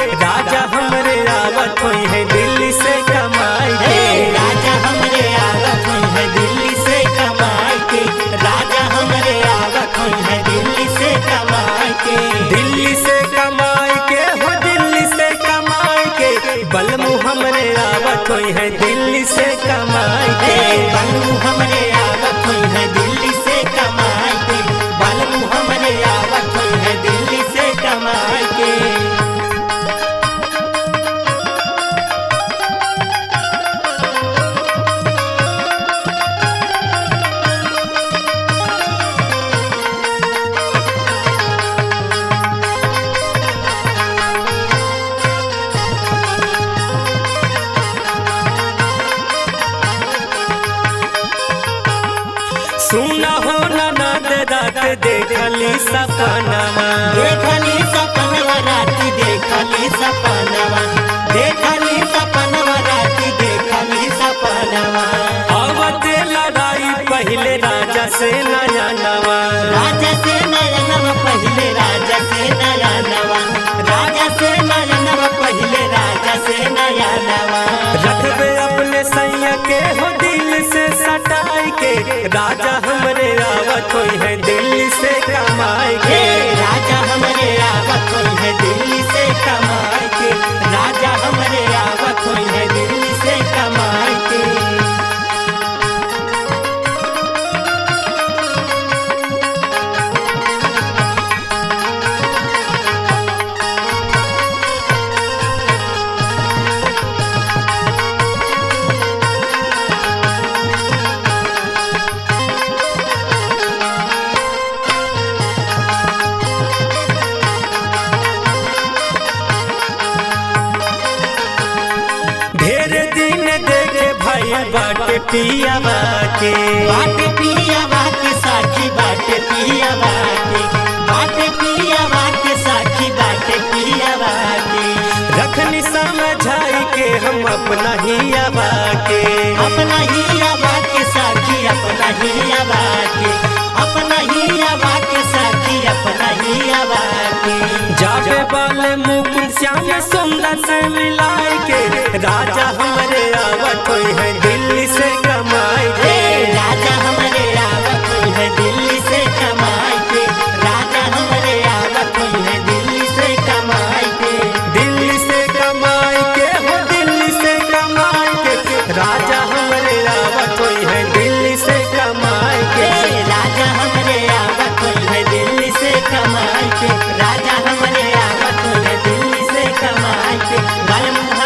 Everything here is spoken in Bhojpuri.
राजा हमरे आवत होई है दिल्ली से कमाई के। राजा हमरे आवत होई है दिल्ली से कमाई के। राजा हमरे आवत होई है दिल्ली से कमाई के। दिल्ली से कमाई के हो दिल्ली से कमाई के बलमू हमरे आवत होई है दिल्ली से कमाई के। बलमू हमरे आवत होई है दिल्ली से कमाई के। बलमू हमरे आवत होई है दिल्ली से कमाई के। सुना हो ननद रात देखली सपनवा। देखली सपनवा राती देखली सपनवा। देखली सपनवा राती देखली सपनवा। आवते लड़ाई पहले राजा से नया नवा। राजा से नया नवा पहले राजा से नया नवा। राजा से नया नवा पहले राजा से नया नवा। रखबे अपने सैया के हो दिल से सटाई के। राजा हमरे आवत होई है दिल्ली से कमाई के। राजा हमरे आवत होई है दिल्ली से कमाई के। राजा हमरे आवत होई है दिल्ली से कमाई के। ढेर दिन देखे भाई बाटे पियावा के। बाटे पियावा के साथी बाटे पियावा के। बाटे पियावा के साथी बाटे पियावा के। रखनी समझाई के हम अपना ही आवा के। अपना ही आवा के साथी अपना ही आवा के। अपना ही आवा के साथी अपना ही आवा के। जाबे वाले मुकुंद श्याम सुंदर से मिलाई के। राजा हमरे आवत होई है दिल्ली से कमाई के। राजा हमरे आवत होई है दिल्ली से कमाई के। राजा हमरे आवत होई है दिल्ली से कमाई के। दिल्ली से कमाई के हो दिल्ली से कमाई के। राजा हमरे आवत होई है दिल्ली से कमाई के। राजा हमरे आवत होई है दिल्ली से कमाई के। राजा हमरे आवत होई है दिल्ली से कमाई के।